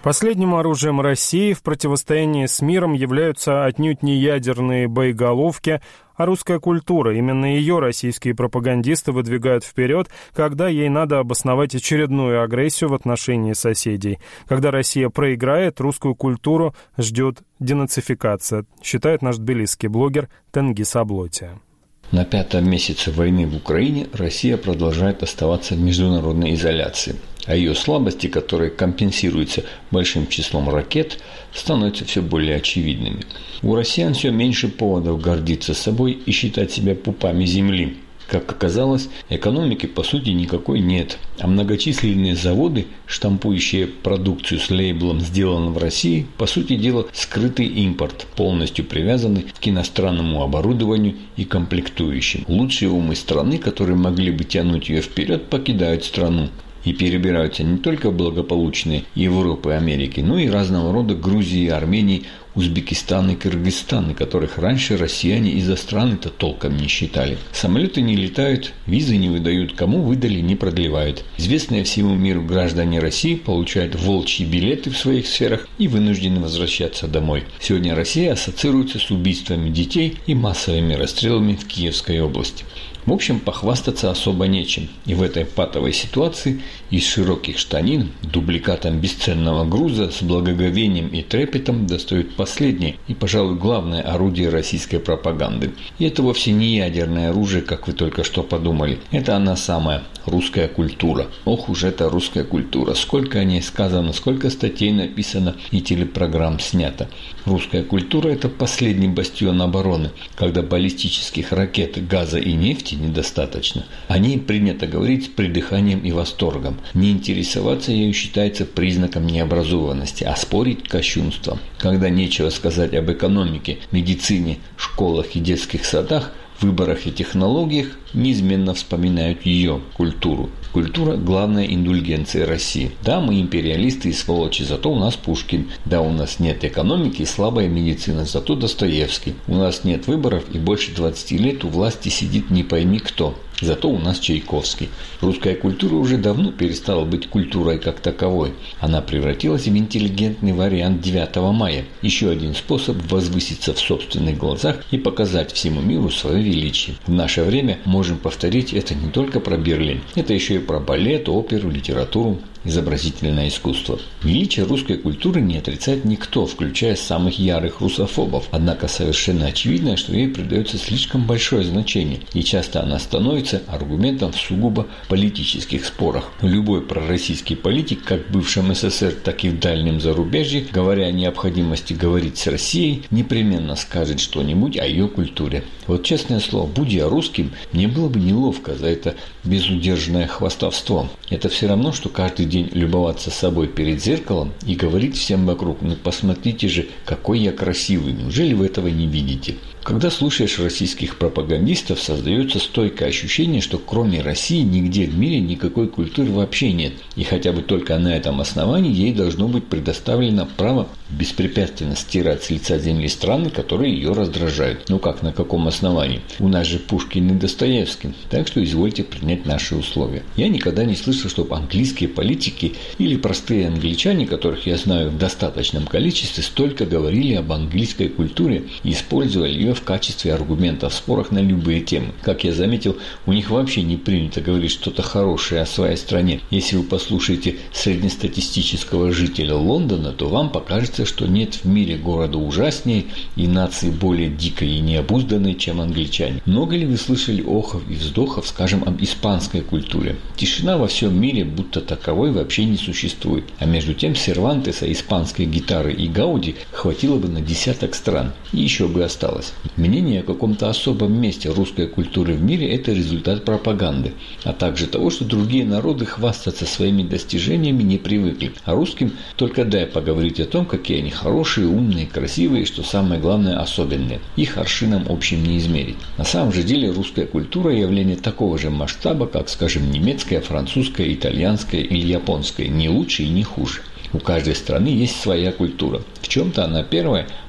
Последним оружием России в противостоянии с миром являются отнюдь не ядерные боеголовки, а русская культура. Именно ее российские пропагандисты выдвигают вперед, когда ей надо обосновать очередную агрессию в отношении соседей. Когда Россия проиграет, русскую культуру ждет денацификация, считает наш тбилисский блогер Тенгиз Аблотия. На 5-м месяце войны в Украине Россия продолжает оставаться в международной изоляции, а ее слабости, которые компенсируются большим числом ракет, становятся все более очевидными. У россиян все меньше поводов гордиться собой и считать себя пупами земли. Как оказалось, экономики по сути никакой нет, а многочисленные заводы, штампующие продукцию с лейблом «Сделано в России», по сути дела скрытый импорт, полностью привязанный к иностранному оборудованию и комплектующим. Лучшие умы страны, которые могли бы тянуть ее вперед, покидают страну и перебираются не только в благополучные Европы и Америки, но и разного рода Грузии, Армении, Узбекистан и Кыргызстан, которых раньше россияне из-за страны-то толком не считали. Самолеты не летают, визы не выдают, кому выдали, не продлевают. Известные всему миру граждане России получают волчьи билеты в своих сферах и вынуждены возвращаться домой. Сегодня Россия ассоциируется с убийствами детей и массовыми расстрелами в Киевской области. В общем, похвастаться особо нечем. И в этой патовой ситуации из широких штанин дубликатом бесценного груза с благоговением и трепетом достают последнее и, пожалуй, главное орудие российской пропаганды. И это вовсе не ядерное оружие, как вы только что подумали. Это она самая – русская культура. Ох уж эта русская культура. Сколько о ней сказано, сколько статей написано и телепрограмм снято. Русская культура – это последний бастион обороны, когда баллистических ракет, газа и нефти недостаточно. О ней принято говорить с придыханием и восторгом. Не интересоваться ею считается признаком необразованности, а спорить – кощунством. Когда нечего сказать об экономике, медицине, школах и детских садах, выборах и технологиях, неизменно вспоминают ее культуру. Культура – главная индульгенция России. Да, мы империалисты и сволочи, зато у нас Пушкин. Да, у нас нет экономики и слабая медицина, зато Достоевский. У нас нет выборов и больше 20 лет у власти сидит не пойми кто. Зато у нас Чайковский. Русская культура уже давно перестала быть культурой как таковой. Она превратилась в интеллигентный вариант 9 мая. Еще один способ возвыситься в собственных глазах и показать всему миру свое величие. В наше время можем повторить это не только про Берлин. Это еще и про балет, оперу, литературу, изобразительное искусство. Величие русской культуры не отрицает никто, включая самых ярых русофобов. Однако совершенно очевидно, что ей придается слишком большое значение, и часто она становится аргументом в сугубо политических спорах. Любой пророссийский политик, как в бывшем СССР, так и в дальнем зарубежье, говоря о необходимости говорить с Россией, непременно скажет что-нибудь о ее культуре. Вот честное слово, будь я русским, мне было бы неловко за это безудержное хвастовство. Это все равно, что каждый день любоваться собой перед зеркалом и говорить всем вокруг: ну посмотрите же, какой я красивый, неужели вы этого не видите? Когда слушаешь российских пропагандистов, создается стойкое ощущение, что кроме России нигде в мире никакой культуры вообще нет. И хотя бы только на этом основании ей должно быть предоставлено право беспрепятственно стирать с лица земли страны, которые ее раздражают. Ну как, на каком основании? У нас же Пушкин и Достоевский, так что извольте принять наши условия. Я никогда не слышал, чтобы английские политики или простые англичане, которых я знаю в достаточном количестве, столько говорили об английской культуре и использовали ее в качестве аргумента в спорах на любые темы. Как я заметил, у них вообще не принято говорить что-то хорошее о своей стране. Если вы послушаете среднестатистического жителя Лондона, то вам покажется, что нет в мире города ужаснее и нации более дикой и необузданной, чем англичане. Много ли вы слышали охов и вздохов, скажем, об испанской культуре? Тишина во всем мире будто таковой вообще не существует. А между тем Сервантеса, испанской гитары и Гауди хватило бы на десяток стран. И еще бы осталось. Мнение о каком-то особом месте русской культуры в мире – это результат пропаганды, а также того, что другие народы хвастаться своими достижениями не привыкли, а русским только дай поговорить о том, какие они хорошие, умные, красивые, и, что самое главное, особенные. Их аршином общим не измерить. На самом же деле русская культура – явление такого же масштаба, как, скажем, немецкая, французская, итальянская или японская, не лучше и не хуже. У каждой страны есть своя культура. В чем-то она первая,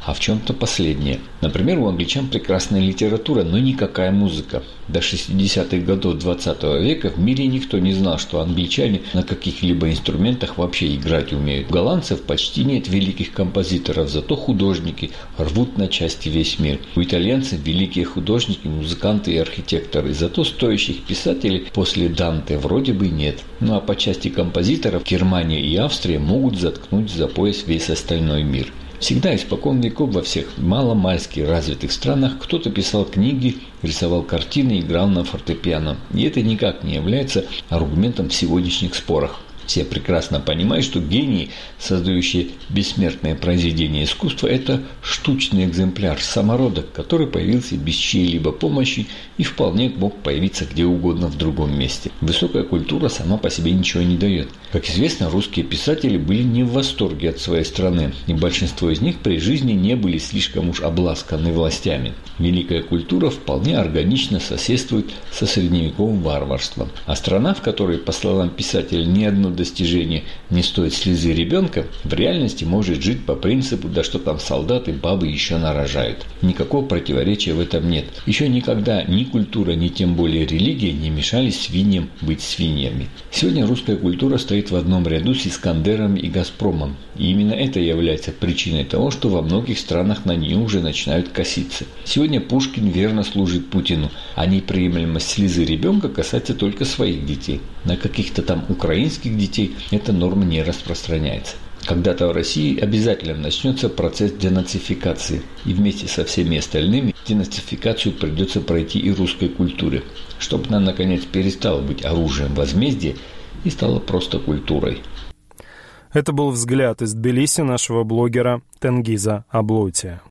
а в чем-то последнее. Например, у англичан прекрасная литература, но никакая музыка. До 60-х годов 20 века в мире никто не знал, что англичане на каких-либо инструментах вообще играть умеют. У голландцев почти нет великих композиторов, зато художники рвут на части весь мир. У итальянцев великие художники, музыканты и архитекторы, зато стоящих писателей после Данте вроде бы нет. Ну а по части композиторов Германия и Австрия могут заткнуть за пояс весь остальной мир. Всегда испокон веков во всех маломальски развитых странах кто-то писал книги, рисовал картины, играл на фортепиано. И это никак не является аргументом в сегодняшних спорах. Все прекрасно понимают, что гении, создающие бессмертное произведение искусства, это штучный экземпляр, самородок, который появился без чьей-либо помощи и вполне мог появиться где угодно в другом месте. Высокая культура сама по себе ничего не дает. Как известно, русские писатели были не в восторге от своей страны, и большинство из них при жизни не были слишком уж обласканы властями. Великая культура вполне органично соседствует со средневековым варварством. А страна, в которой, по словам писателя, ни одно достижение не стоит слезы ребенка, в реальности может жить по принципу «да что там солдаты, бабы еще нарожают». Никакого противоречия в этом нет. Еще никогда ни культура, ни тем более религия не мешали свиньям быть свиньями. Сегодня русская культура стоит в одном ряду с Искандером и Газпромом. И именно это является причиной того, что во многих странах на нее уже начинают коситься. Сегодня Пушкин верно служит Путину, а неприемлемость слезы ребенка касается только своих детей. На каких-то там украинских детей эта норма не распространяется. Когда-то в России обязательно начнется процесс денацификации, и вместе со всеми остальными денацификацию придется пройти и русской культуре, чтобы она наконец перестала быть оружием возмездия и стала просто культурой. Это был взгляд из Тбилиси нашего блогера Тенгиза Аблотия.